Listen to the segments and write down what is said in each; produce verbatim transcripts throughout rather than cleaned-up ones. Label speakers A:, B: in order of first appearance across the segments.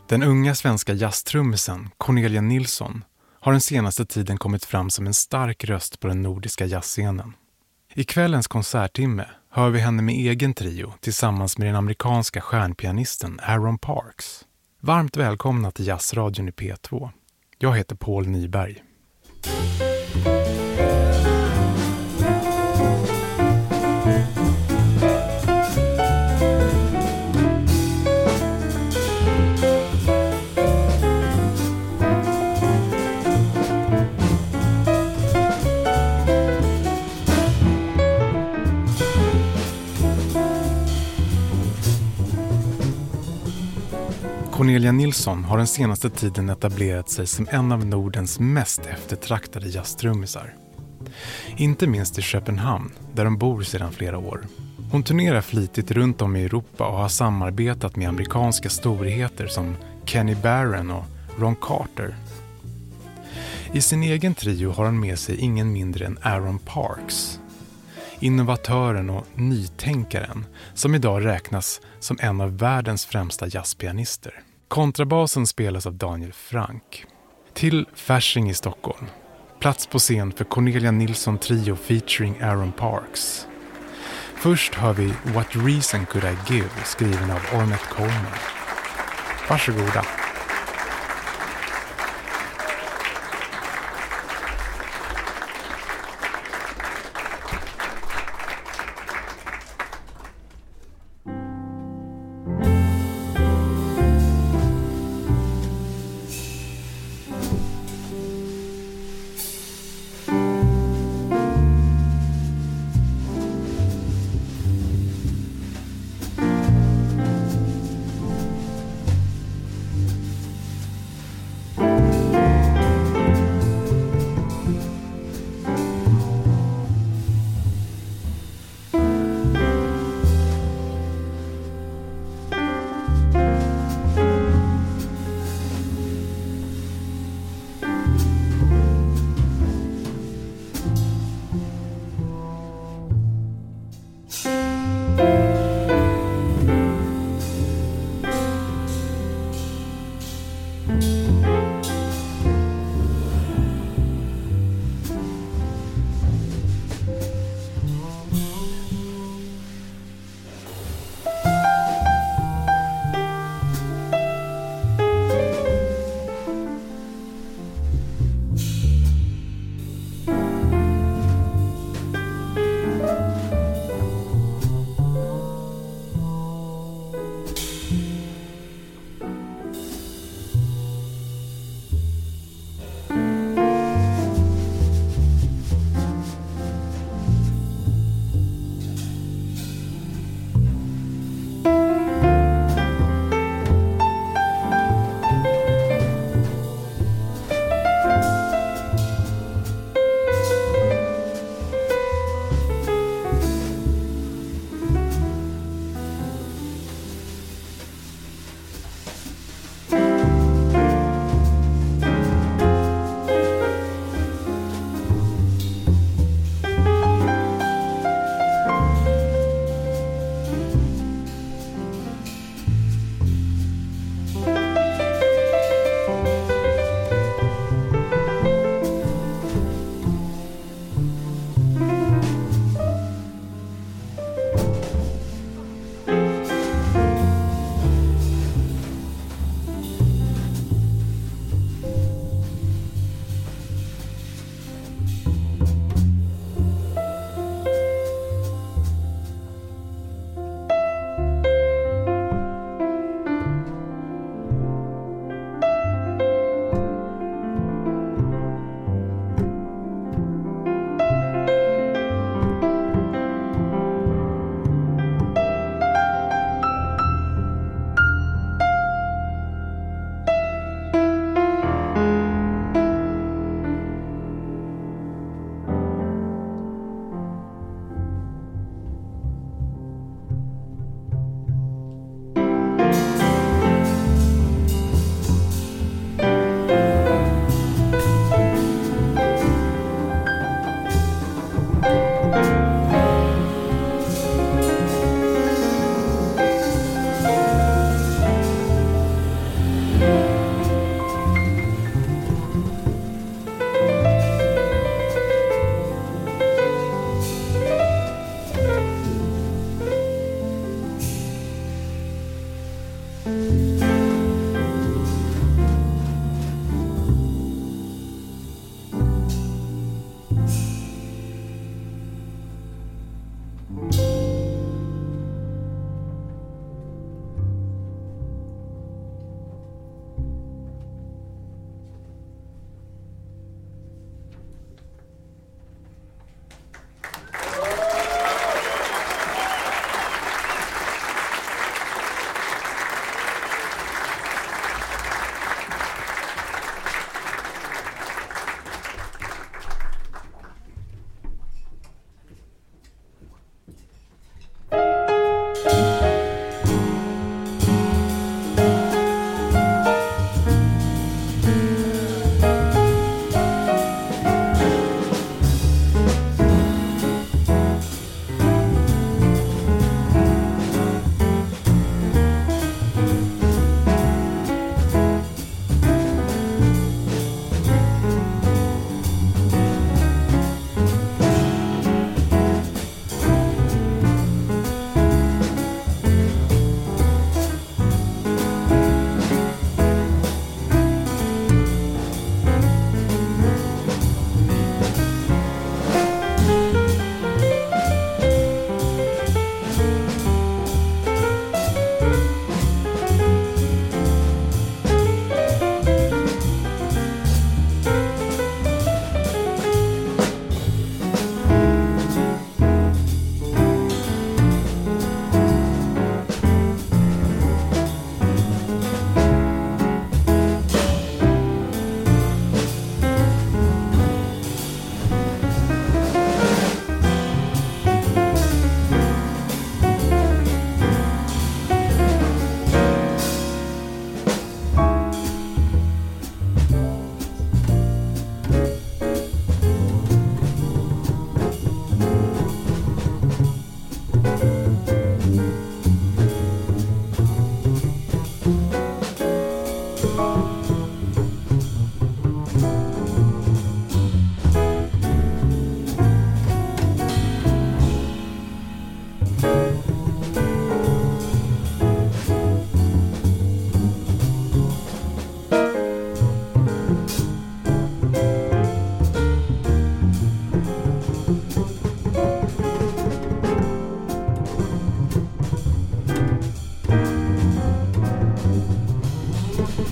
A: Den unga svenska jazztrummisen Cornelia Nilsson har den senaste tiden kommit fram som en stark röst på den nordiska jazzscenen. I kvällens konserttimme hör vi henne med egen trio tillsammans med den amerikanska stjärnpianisten Aaron Parks. Varmt välkomna till Jazzradion i P två. Jag heter Paul Nyberg. Cornelia Nilsson har den senaste tiden etablerat sig som en av Nordens mest eftertraktade jazztrummisar. Inte minst i Köpenhamn, där hon bor sedan flera år. Hon turnerar flitigt runt om i Europa och har samarbetat med amerikanska storheter som Kenny Barron och Ron Carter. I sin egen trio har hon med sig ingen mindre än Aaron Parks, innovatören och nytänkaren som idag räknas som en av världens främsta jazzpianister. Kontrabasen spelas av Daniel Frank. Till Fasching i Stockholm. Plats på scen för Cornelia Nilsson Trio featuring Aaron Parks. Först hör vi What Reason Could I Give, skriven av Ornette Coleman. Varsågoda.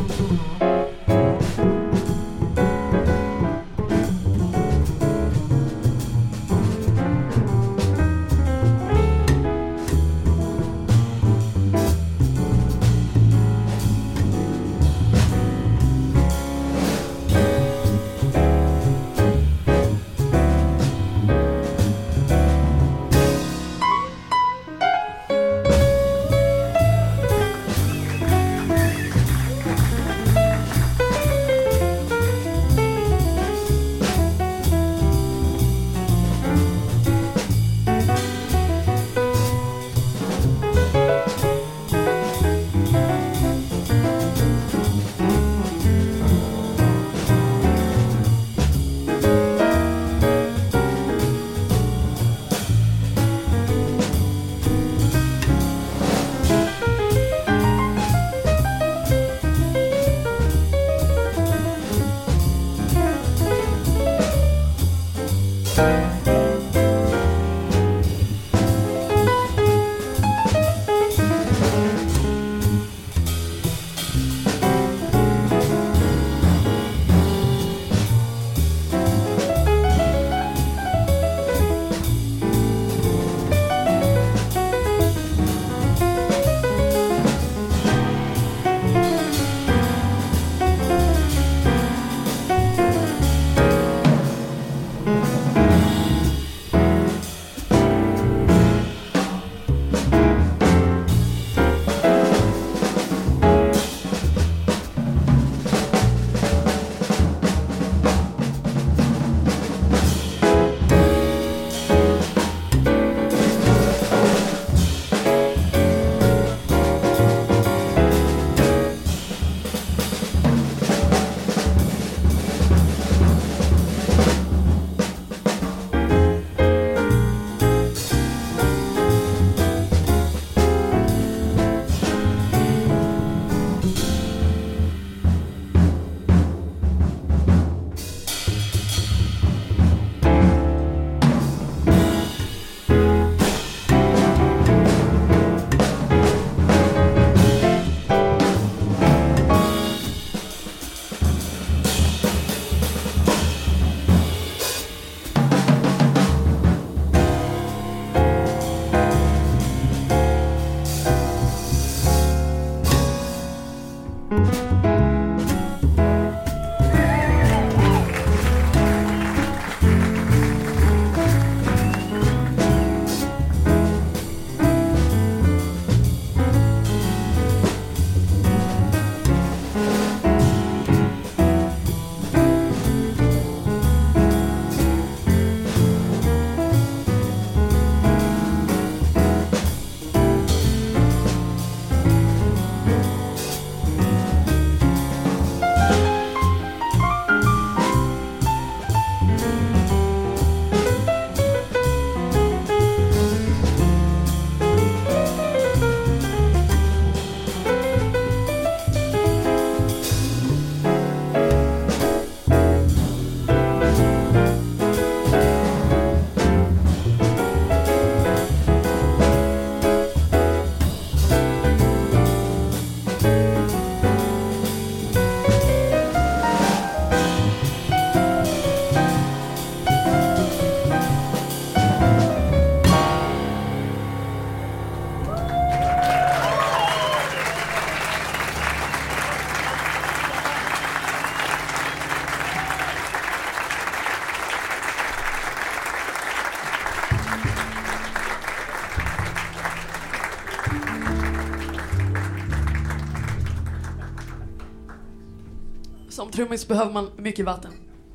B: Som trummis behöver man mycket vatten.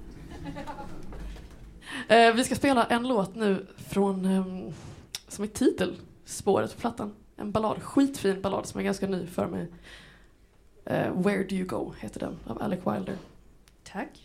B: eh, vi ska spela en låt nu från eh, som är titelspåret på plattan. En ballad, skitfin ballad som är ganska ny för mig. Eh, Where Do You Go heter den, av Alec Wilder. Tack.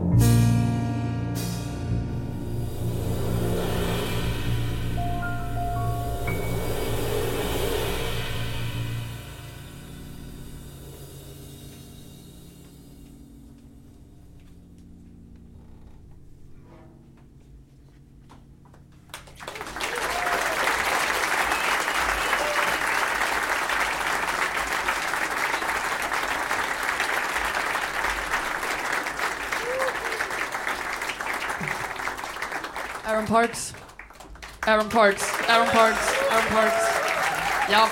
B: Aaron Parks. Aaron Parks. Aaron Parks. Aaron Parks. Ja.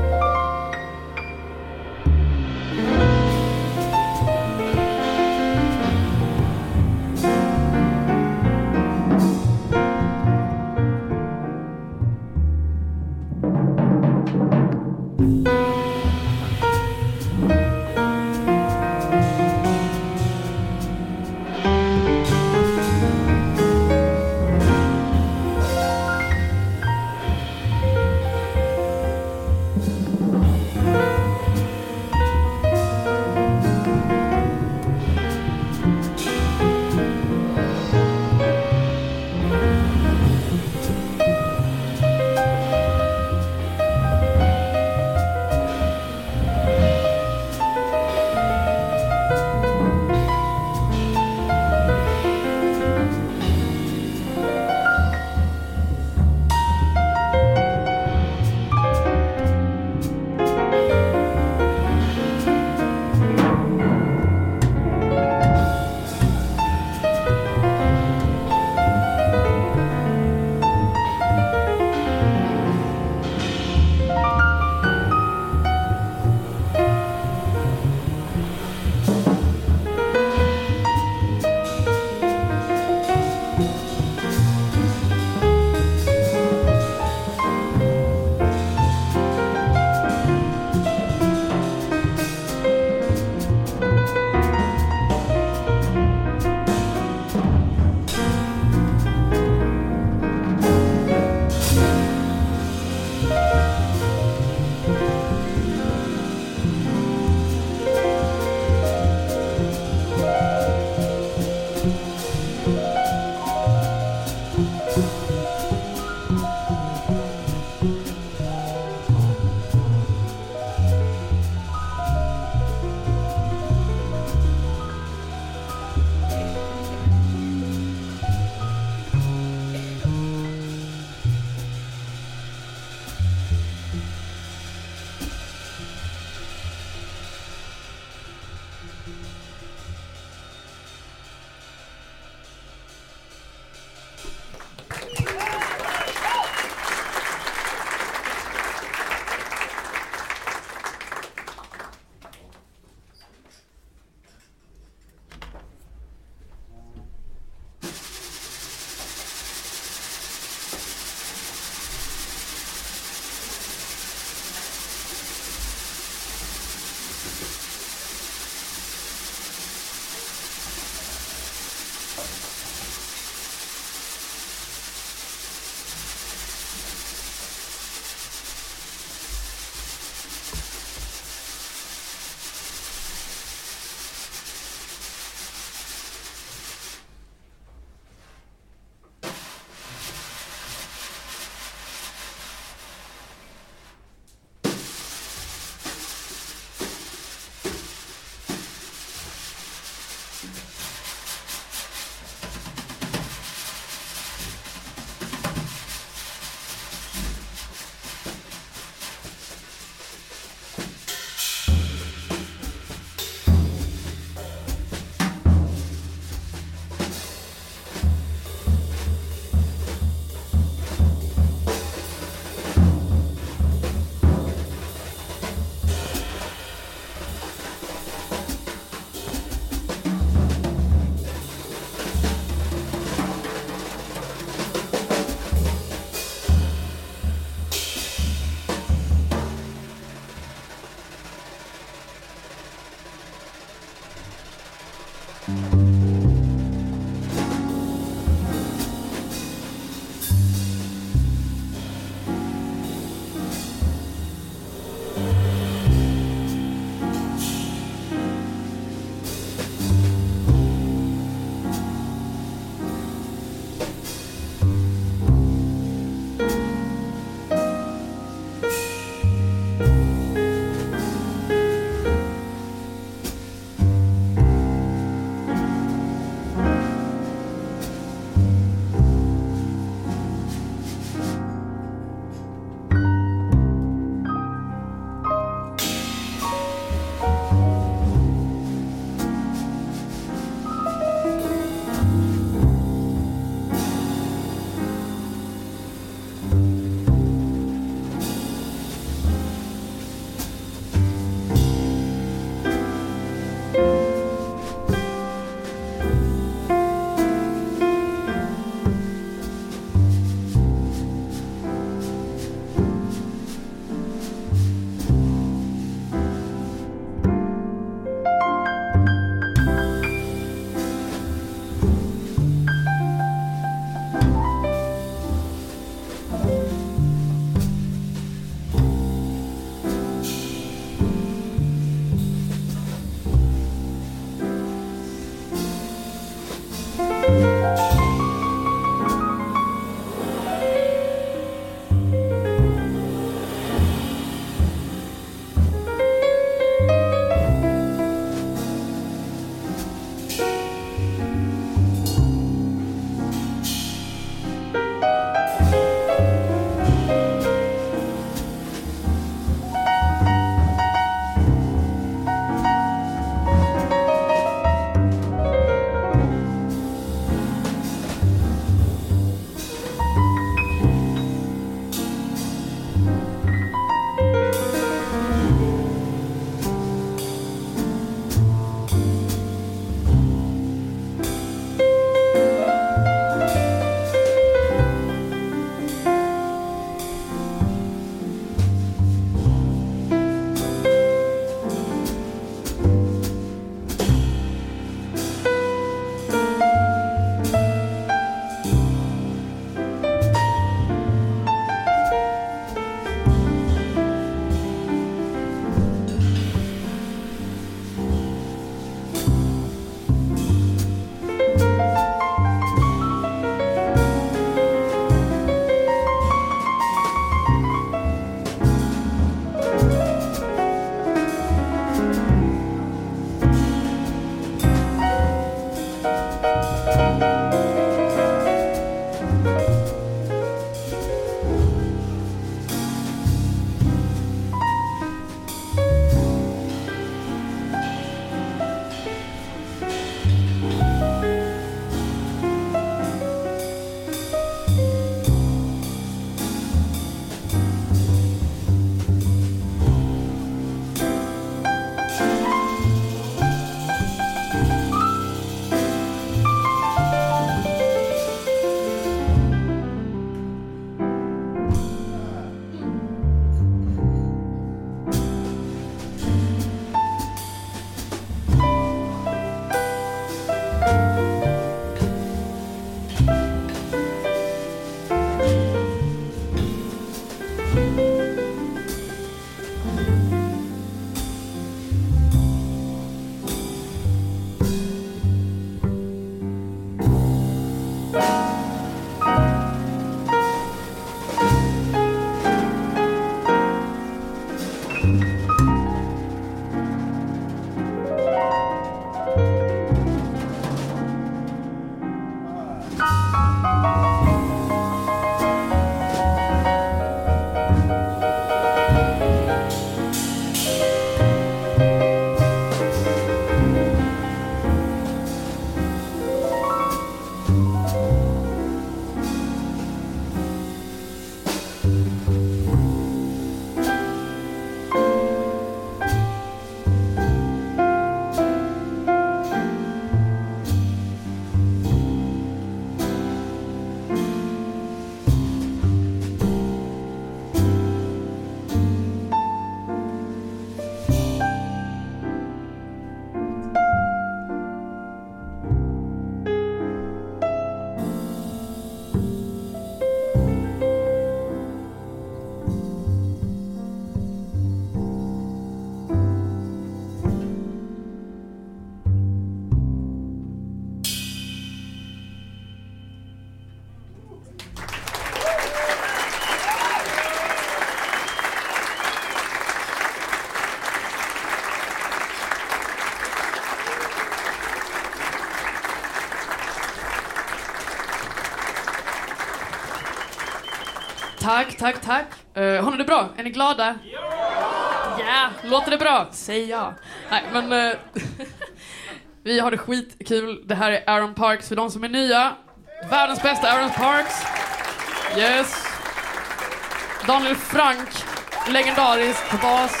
B: Tack, tack, tack. Uh, har ni det bra? Är ni glada? Ja! Yeah. Låter det bra? Säg ja. Nej, men uh, vi har det skitkul. Det här är Aaron Parks för de som är nya. Världens bästa Aaron Parks. Yes. Daniel Frank, legendarisk på bas.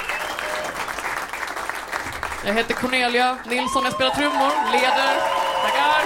B: Jag heter Cornelia Nilsson, jag spelar trummor, leder. Tackar.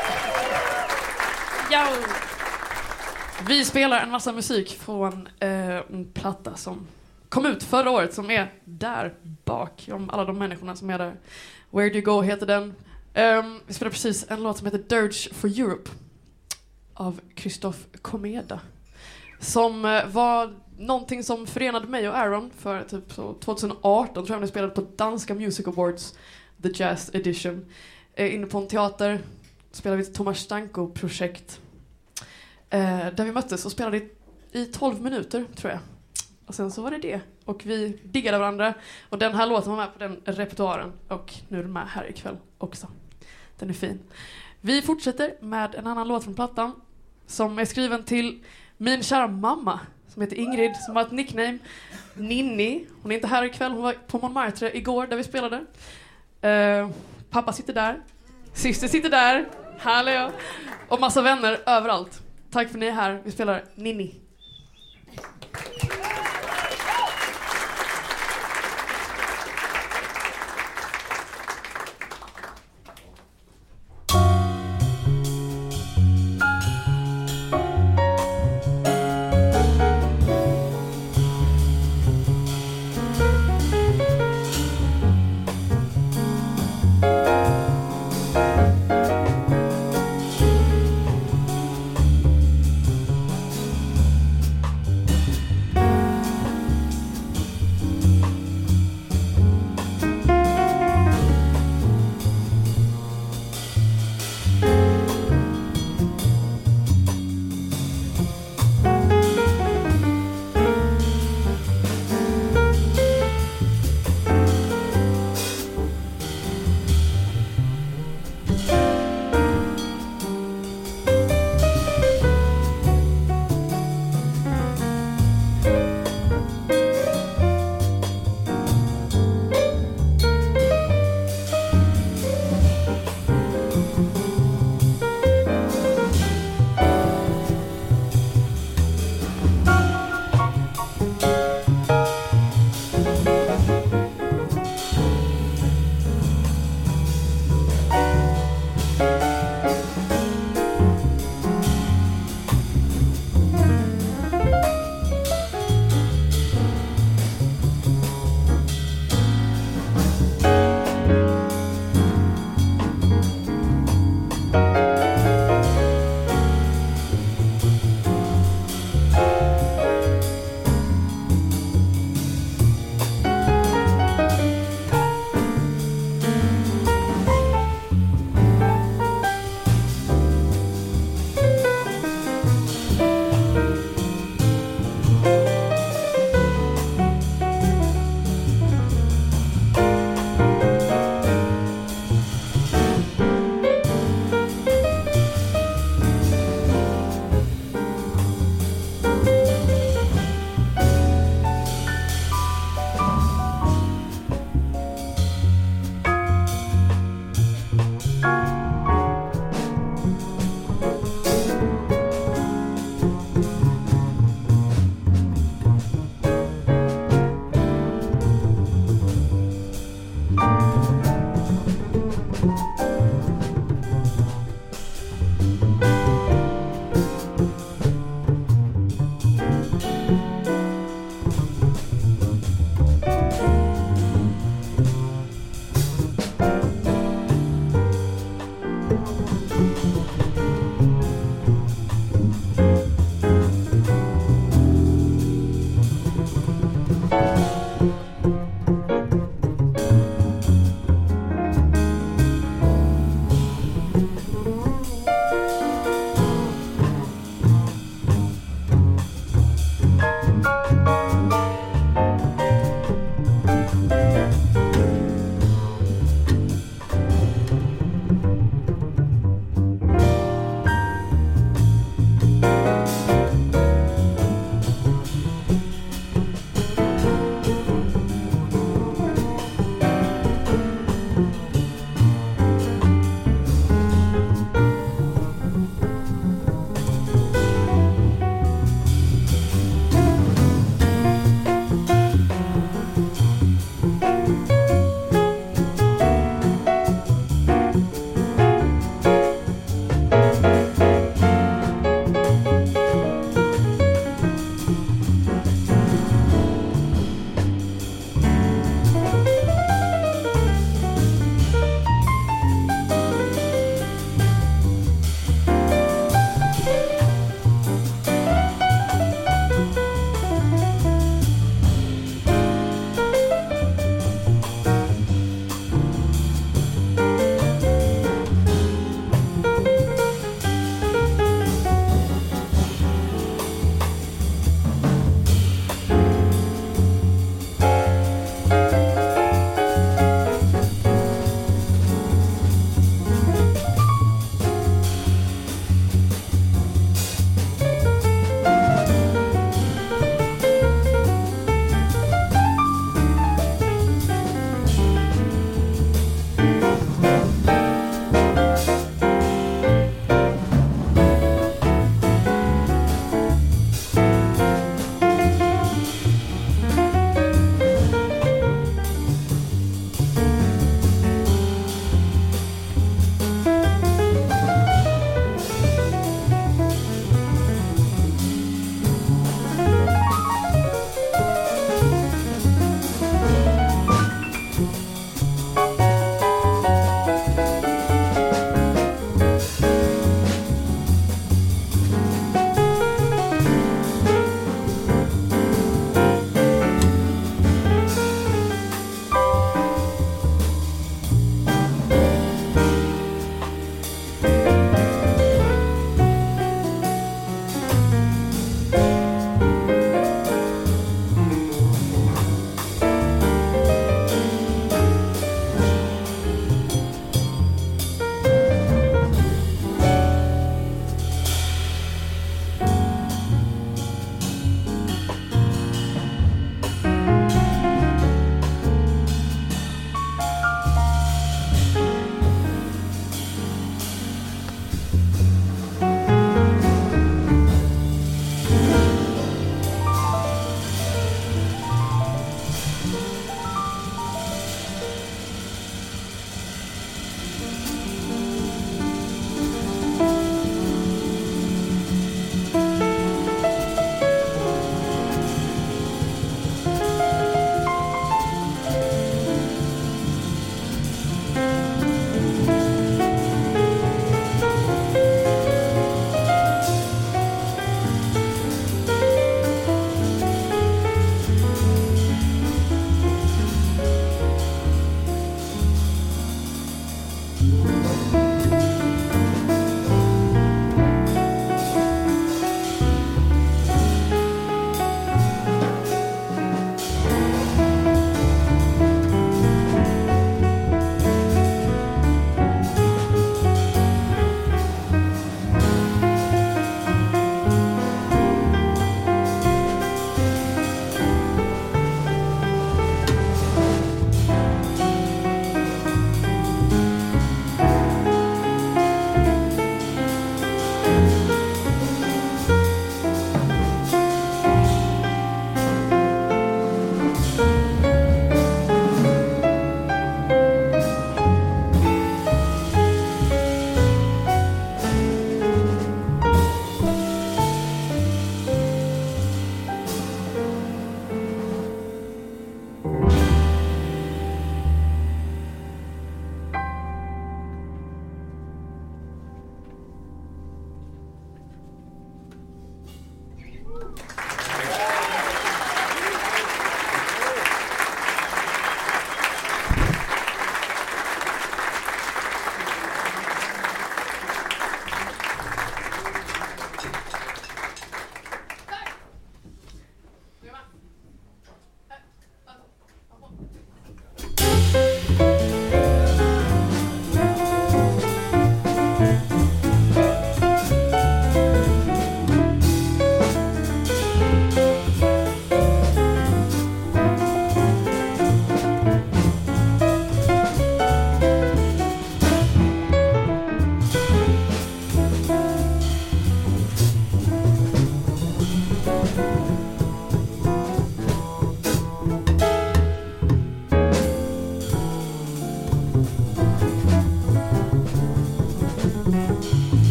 B: Ja. Vi spelar en massa musik från eh, en platta som kom ut förra året, som är där bak, om alla de människorna som är där. Where Do You Go heter den. Um, vi spelar precis en låt som heter Dirge for Europe av Christoph Komeda, som uh, var någonting som förenade mig och Aaron för typ så tjugo arton, tror jag vi spelade på Danska Music Awards, The Jazz Edition, uh, inne på en teater. Spelade vi ett Tomas Stanko-projekt uh, där vi möttes och spelade i, i tolv minuter, tror jag. Och sen så var det det. Och vi diggade varandra. Och den här låten var med på den repertoaren. Och nu är den med här ikväll också. Den är fin. Vi fortsätter med en annan låt från plattan, som är skriven till min kära mamma, som heter Ingrid, som har ett nickname Ninni. Hon är inte här ikväll, hon var på Montmartre igår där vi spelade. uh, Pappa sitter där, syster sitter där, här är jag, och massa vänner överallt. Tack för att ni är här, vi spelar Ninni.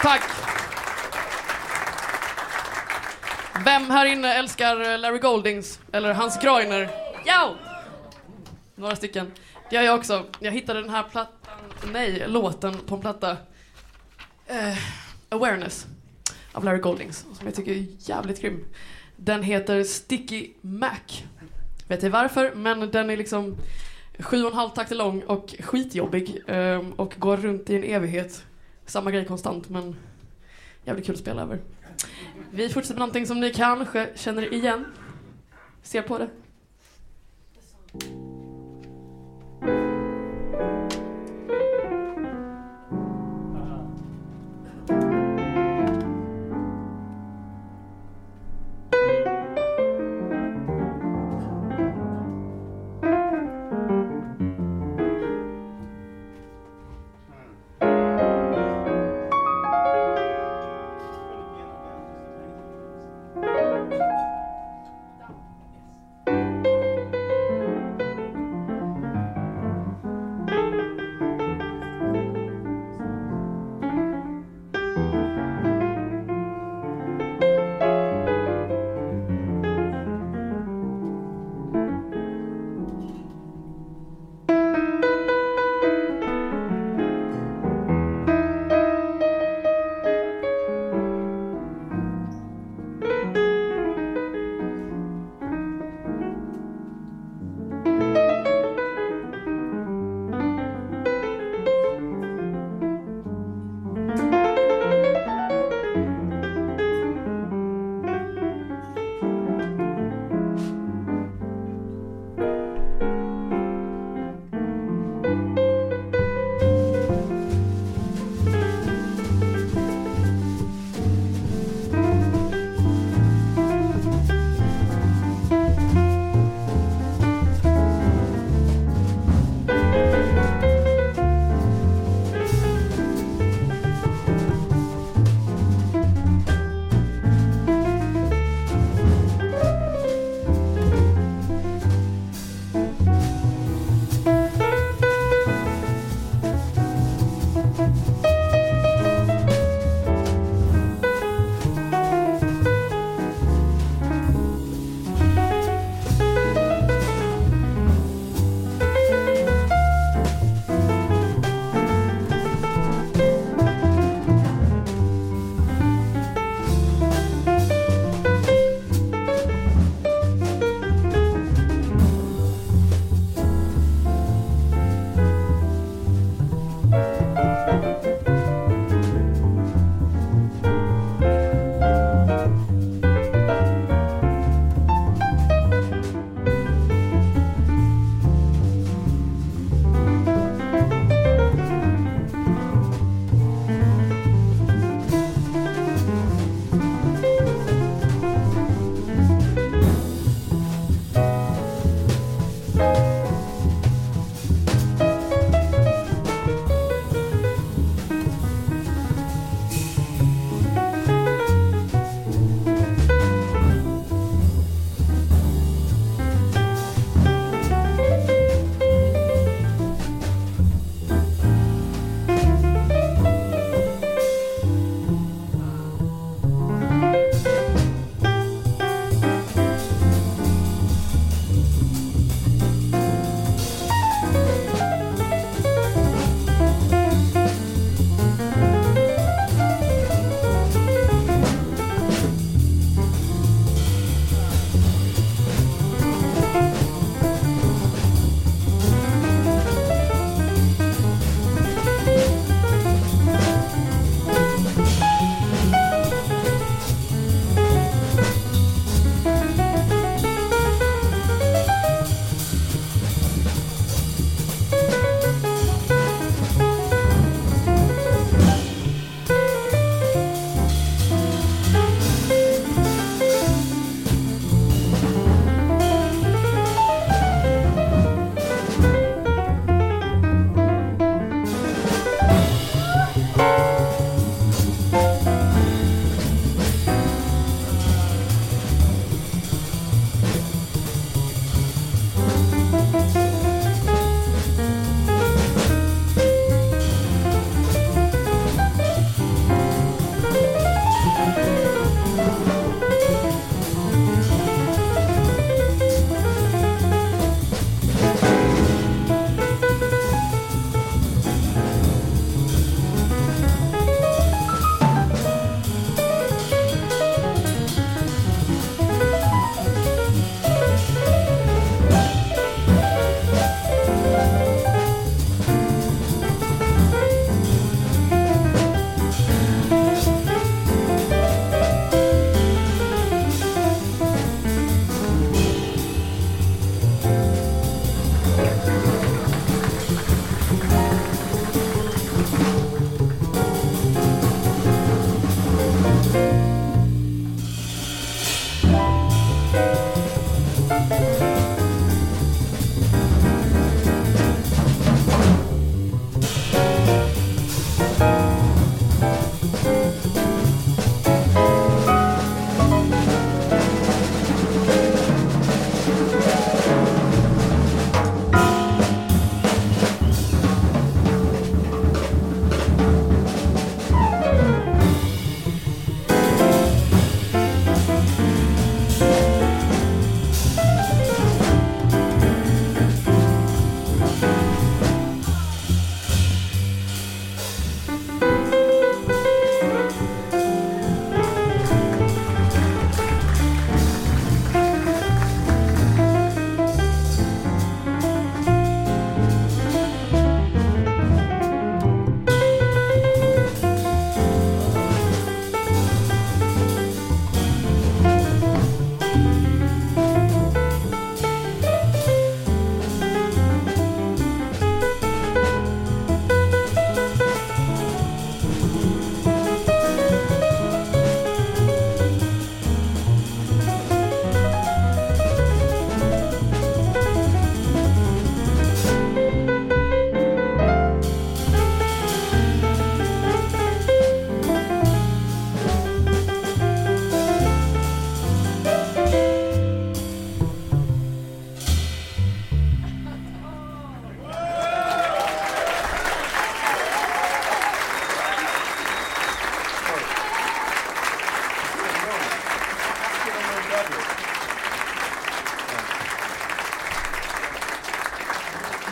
B: Tack. Vem här inne älskar Larry Goldings eller Hans Greuner? Ja! Några stycken. Det gör jag också. Jag hittade den här plattan, nej, låten på en platta. Uh, Awareness av Larry Goldings, som jag tycker är jävligt grym. Den heter Sticky Mac. Vet inte varför, men den är liksom sju och en halv takter lång och skitjobbig um, och går runt i en evighet. Samma grej konstant, men jävligt kul att spela över. Vi fortsätter med någonting som ni kanske känner igen. Ser på det.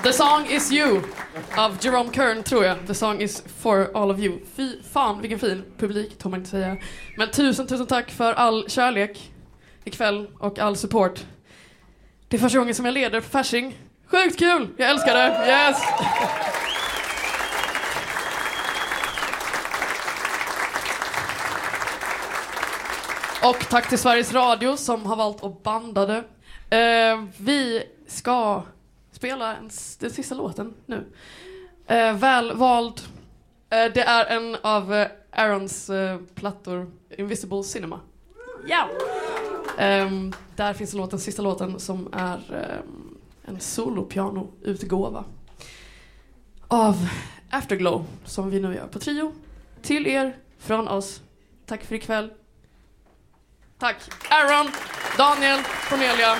B: The song is you av Jerome Kern, tror jag. The song is for all of you. Fy fan, vilken fin publik, får man inte säga. Men tusen, tusen tack för all kärlek ikväll och all support. Det är första gången som jag leder på Fasching. Sjukt kul, jag älskar det. Yes! Och tack till Sveriges Radio som har valt att banda det. Uh, vi ska spela en, den sista låten nu. Uh, väl vald. Uh, det är en av uh, Aarons uh, plattor, Invisible Cinema. Ja! Um, där finns låten, sista låten som är um, en solopiano-utgåva av Afterglow som vi nu gör på trio. Till er, från oss. Tack för ikväll. Tack. Aaron, Daniel, Cornelia.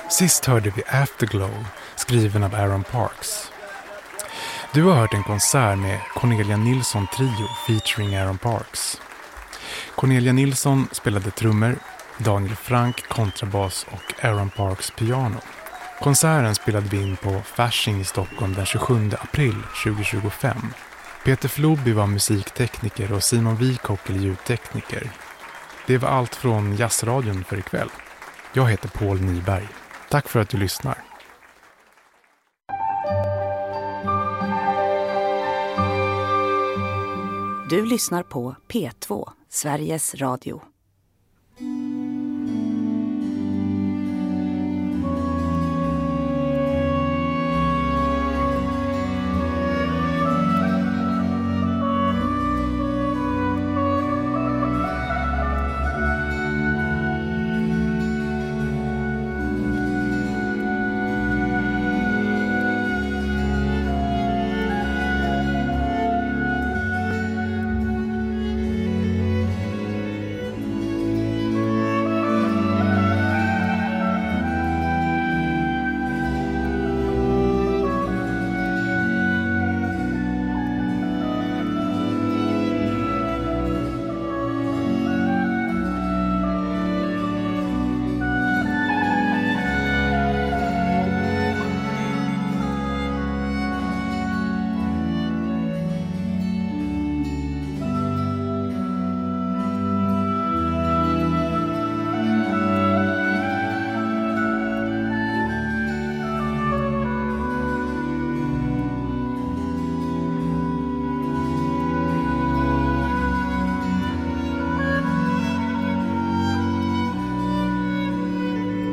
A: Sist hörde vi Afterglow, skriven av Aaron Parks. Du har hört en konsert med Cornelia Nilsson Trio featuring Aaron Parks. Cornelia Nilsson spelade trummor, Daniel Frank kontrabas och Aaron Parks piano. Konserten spelade vi in på Fasching i Stockholm den tjugosjunde april tjugohundratjugofem. Peter Floby var musiktekniker och Simon Wikockel ljudtekniker. Det var allt från Jazzradion för ikväll. Jag heter Paul Nyberg. Tack för att du lyssnar.
C: Du lyssnar på P två, Sveriges Radio.